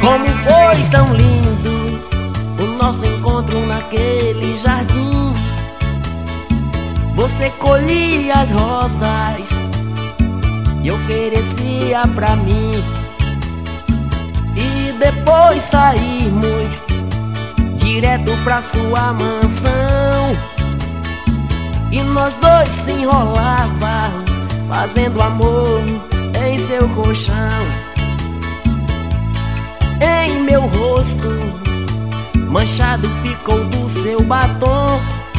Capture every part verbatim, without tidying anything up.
Como foi tão lindo o nosso encontro naquele jardim. Você colhia as rosas e oferecia pra mim. E depois saímos direto pra sua mansão, e nós dois se enrolava fazendo amor em seu colchão. Em meu rosto manchado ficou do seu batom,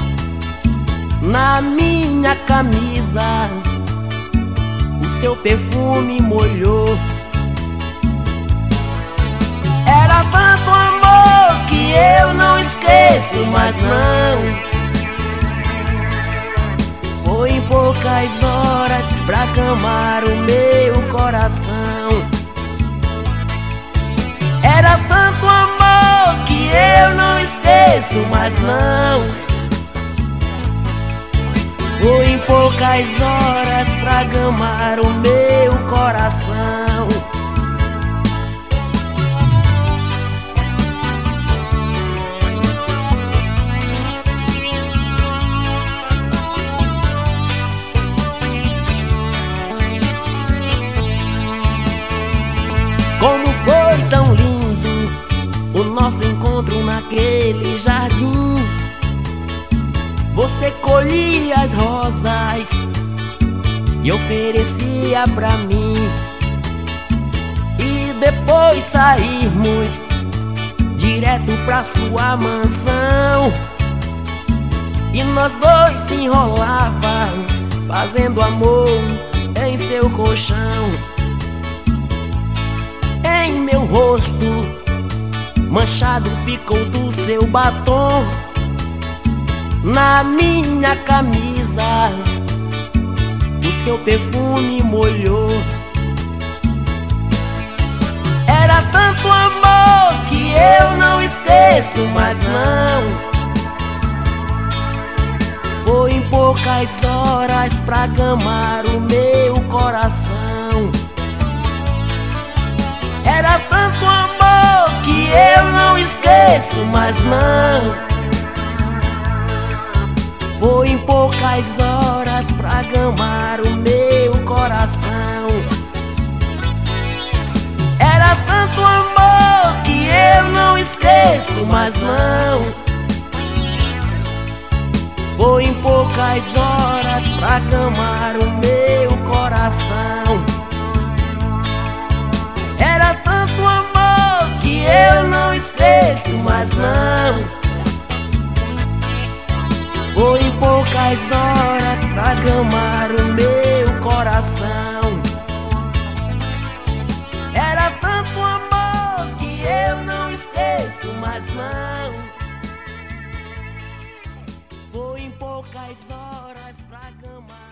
na minha camisa o seu perfume molhou. Era tanto amor que eu não esqueço, mas não. Foi em poucas horas pra acalmar o meu coração. Era tanto amor que eu não esqueço, mas não. Foi em poucas horas pra acalmar o meu coração. Como foi tão lindo o nosso encontro naquele jardim. Você colhia as rosas e oferecia pra mim. E depois saímos direto pra sua mansão, e nós dois se enrolava fazendo amor em seu colchão. Em meu rosto manchado ficou do seu batom, na minha camisa o seu perfume molhou. Era tanto amor que eu não esqueço, mas não. Foi em poucas horas pra acalmar o meu coração. Era tanto amor que eu não esqueço, mas não. Foi em poucas horas pra acalmar o meu coração. Era tanto amor que eu não esqueço, mas não. Foi em poucas horas pra acalmar o meu coração. Era tanto amor que eu não esqueço, mas não. Foi em poucas horas pra acalmar o meu coração. Era tanto amor que eu não esqueço, mas não. Foi em poucas horas pra acalmar.